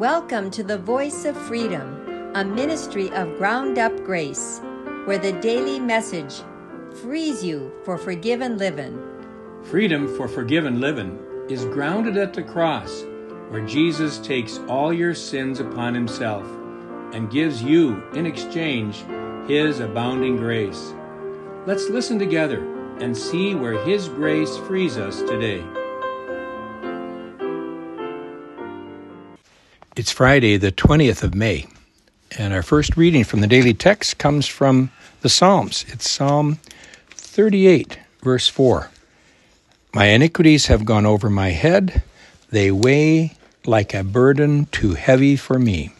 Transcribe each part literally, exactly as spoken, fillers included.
Welcome to the Voice of Freedom, a ministry of Ground Up Grace, where the daily message frees you for forgiven living. Freedom for forgiven living is grounded at the cross, where Jesus takes all your sins upon himself and gives you, in exchange, his abounding grace. Let's listen together and see where his grace frees us today. It's Friday, the twentieth of May, and our first reading from the daily text comes from the Psalms. It's Psalm thirty-eight, verse four. My iniquities have gone over my head. They weigh like a burden too heavy for me.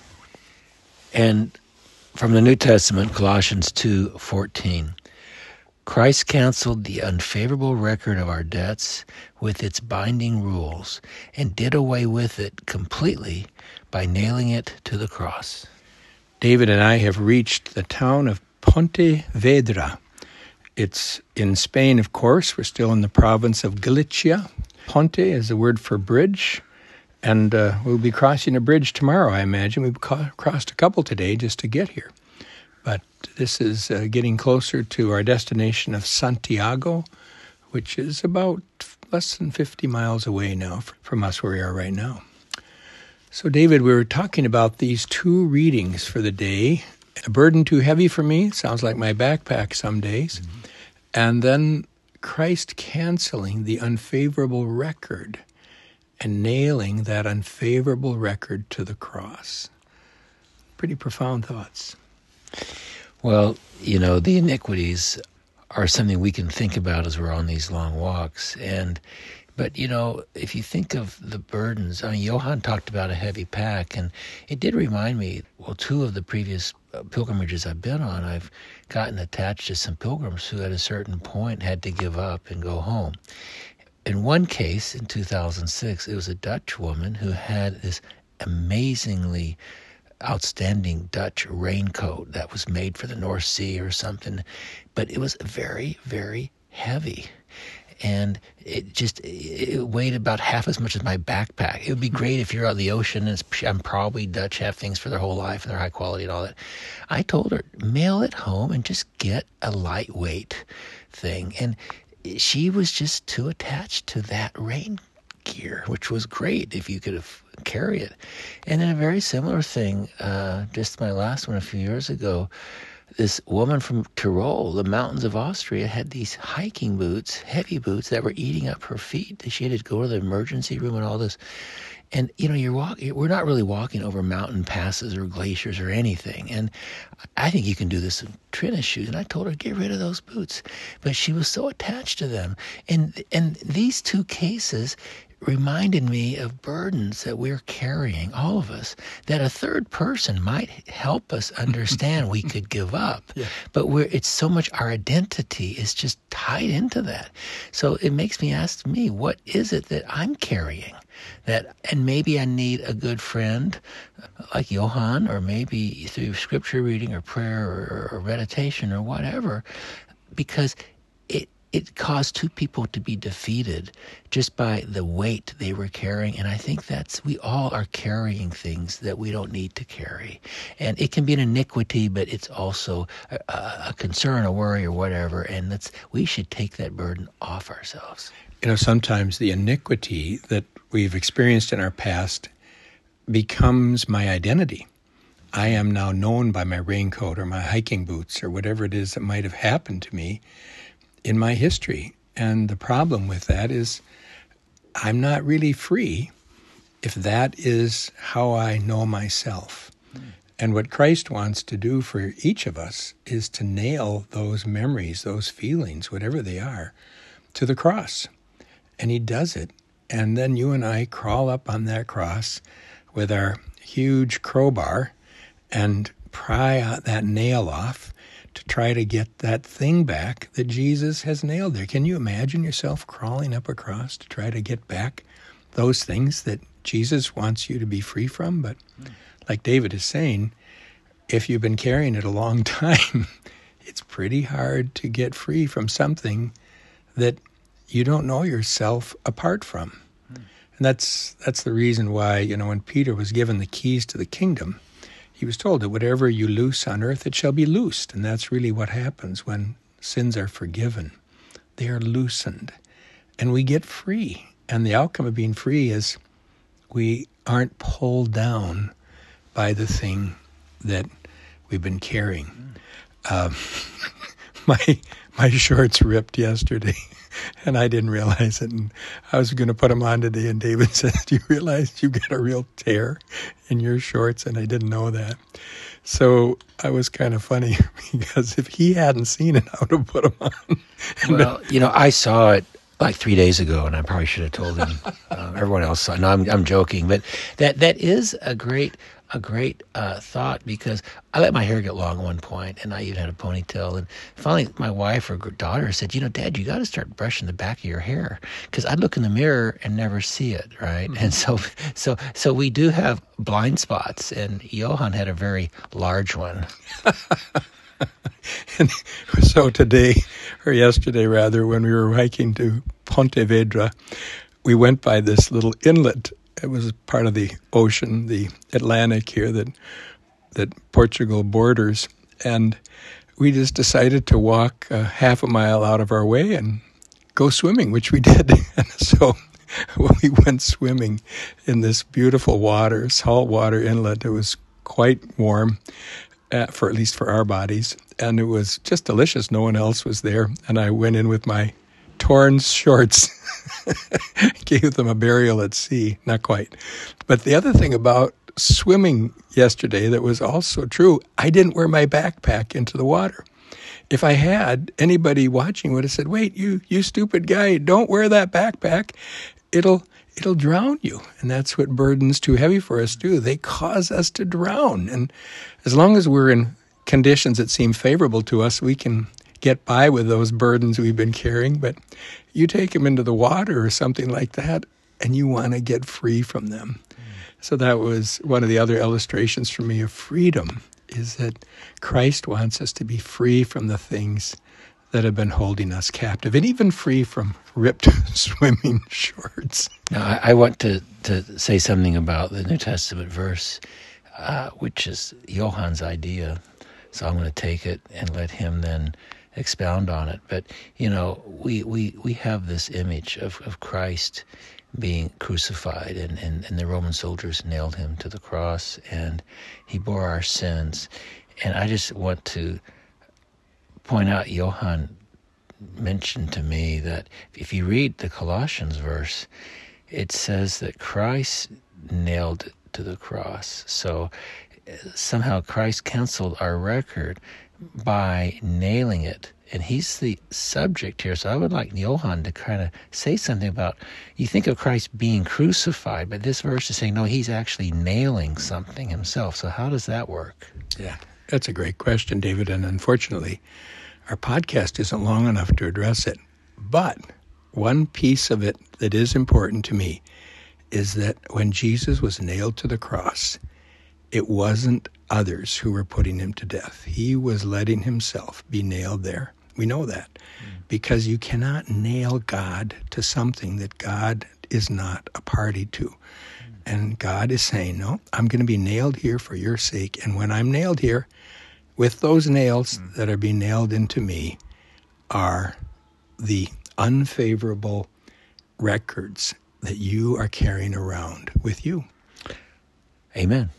And from the New Testament, Colossians two fourteen. Christ canceled the unfavorable record of our debts with its binding rules and did away with it completely by nailing it to the cross. David and I have reached the town of Pontevedra. It's in Spain, of course. We're still in the province of Galicia. Ponte is the word for bridge, and uh, we'll be crossing a bridge tomorrow, I imagine. We've ca- crossed a couple today just to get here. But this is uh, getting closer to our destination of Santiago, which is about less than fifty miles away now from us where we are right now. So, David, we were talking about these two readings for the day. A burden too heavy for me, sounds like my backpack some days. Mm-hmm. And then Christ canceling the unfavorable record and nailing that unfavorable record to the cross. Pretty profound thoughts. Well, you know, the iniquities are something we can think about as we're on these long walks. And, but, you know, if you think of the burdens, I mean, Johann talked about a heavy pack, and it did remind me, well, two of the previous pilgrimages I've been on, I've gotten attached to some pilgrims who at a certain point had to give up and go home. In one case, in two thousand six, it was a Dutch woman who had this amazingly outstanding Dutch raincoat that was made for the North Sea or something, but it was very, very heavy. And it just, it weighed about half as much as my backpack. It would be great if you're out in the ocean, and it's, I'm probably Dutch have things for their whole life and they're high quality and all that. I told her, mail it home and just get a lightweight thing. And she was just too attached to that rain gear, which was great if you could have carry it. And then a very similar thing, uh, just my last one a few years ago, this woman from Tyrol, the mountains of Austria, had these hiking boots, heavy boots that were eating up her feet. She had to go to the emergency room and all this. And, you know, you're walking, we're not really walking over mountain passes or glaciers or anything. And I think you can do this in tennis shoes. And I told her, get rid of those boots. But she was so attached to them. And, and these two cases reminded me of burdens that we're carrying, all of us, that a third person might help us understand we could give up. Yeah. But we're, it's so much, our identity is just tied into that. So it makes me ask me, what is it that I'm carrying? That, and maybe I need a good friend like Johann, or maybe through scripture reading or prayer or, or meditation or whatever, because it it caused two people to be defeated just by the weight they were carrying. And I think that's, we all are carrying things that we don't need to carry. And it can be an iniquity, but it's also a, a concern, a worry, or whatever. And that's, we should take that burden off ourselves. You know, sometimes the iniquity that we've experienced in our past becomes my identity. I am now known by my raincoat or my hiking boots or whatever it is that might have happened to me in my history. And the problem with that is I'm not really free if that is how I know myself. Mm. And what Christ wants to do for each of us is to nail those memories, those feelings, whatever they are, to the cross. And he does it. And then you and I crawl up on that cross with our huge crowbar and pry that nail off to try to get that thing back that Jesus has nailed there. Can you imagine yourself crawling up across to try to get back those things that Jesus wants you to be free from? But like David is saying, if you've been carrying it a long time, it's pretty hard to get free from something that you don't know yourself apart from. And that's that's the reason why, you know, when Peter was given the keys to the kingdom, he was told that whatever you loose on earth, it shall be loosed. And that's really what happens when sins are forgiven. They are loosened, and we get free. And the outcome of being free is we aren't pulled down by the thing that we've been carrying. Um, my my shorts ripped yesterday, and I didn't realize it. And I was going to put them on today, and David said, "Do you realize you got a real tear in your shorts?" And I didn't know that. So I was kind of funny because if he hadn't seen it, I would have put them on. Well, you know, I saw it like three days ago, and I probably should have told him. um, everyone else saw it. No, I'm I'm joking, but that that is a great a great uh, thought, because I let my hair get long at one point, and I even had a ponytail. And finally, my wife or daughter said, "You know, Dad, you got to start brushing the back of your hair," because I'd look in the mirror and never see it, right? Mm-hmm. And so, so, so we do have blind spots, and Johan had a very large one. And so today, or yesterday rather, when we were hiking to Pontevedra, we went by this little inlet. It was part of the ocean, the Atlantic here, that that Portugal borders. And we just decided to walk uh, half a mile out of our way and go swimming, which we did. And so we went swimming in this beautiful water, saltwater inlet. It was quite warm, uh, for at least for our bodies. And it was just delicious. No one else was there. And I went in with my torn shorts, gave them a burial at sea. Not quite. But the other thing about swimming yesterday that was also true, I didn't wear my backpack into the water. If I had, anybody watching would have said, "Wait, you you stupid guy, don't wear that backpack. It'll it'll drown you." And that's what burdens too heavy for us do. They cause us to drown. And as long as we're in conditions that seem favorable to us, we can get by with those burdens we've been carrying. But you take them into the water or something like that, and you want to get free from them. Mm. So that was one of the other illustrations for me of freedom, is that Christ wants us to be free from the things that have been holding us captive, and even free from ripped swimming shorts. Now, I, I want to, to say something about the New Testament verse, uh, which is Johan's idea. So I'm going to take it and let him then expound on it. But, you know, we we, we have this image of, of Christ being crucified, and, and, and the Roman soldiers nailed him to the cross, and he bore our sins. And I just want to point out, Johan mentioned to me that if you read the Colossians verse, it says that Christ nailed it to the cross. So somehow Christ canceled our record by nailing it. And he's the subject here. So I would like Johan to kind of say something about, you think of Christ being crucified, but this verse is saying, no, he's actually nailing something himself. So how does that work? Yeah, that's a great question, David. And unfortunately, our podcast isn't long enough to address it. But one piece of it that is important to me is that when Jesus was nailed to the cross, it wasn't others who were putting him to death. He was letting himself be nailed there. We know that mm. because you cannot nail God to something that God is not a party to. Mm. And God is saying, no, I'm going to be nailed here for your sake. And when I'm nailed here, with those nails mm. that are being nailed into me are the unfavorable records that you are carrying around with you. Amen.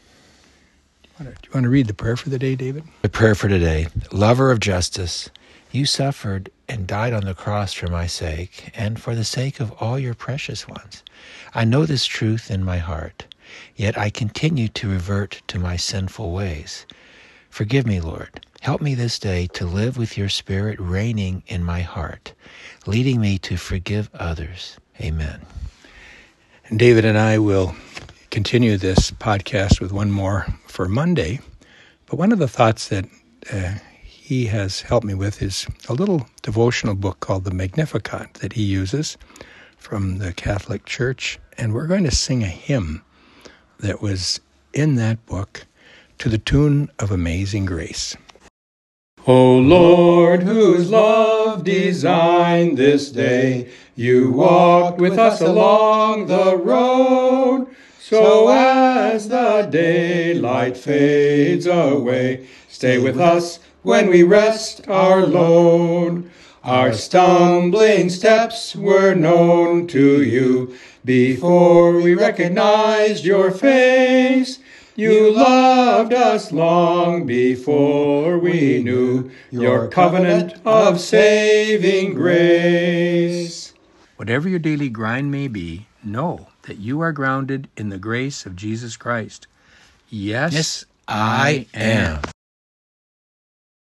Do you want to read the prayer for the day, David? The prayer for today. Lover of justice, you suffered and died on the cross for my sake and for the sake of all your precious ones. I know this truth in my heart, yet I continue to revert to my sinful ways. Forgive me, Lord. Help me this day to live with your Spirit reigning in my heart, leading me to forgive others. Amen. And David and I will continue this podcast with one more for Monday. But one of the thoughts that uh, he has helped me with is a little devotional book called the Magnificat that he uses from the Catholic Church. And we're going to sing a hymn that was in that book to the tune of Amazing Grace. O Lord, whose love designed this day You walked with us along the road, so as the daylight fades away, stay with us when we rest our load. Our stumbling steps were known to you before we recognized your face. You loved us long before we knew your covenant of saving grace. Whatever your daily grind may be, know that you are grounded in the grace of Jesus Christ. Yes, Yes, I am.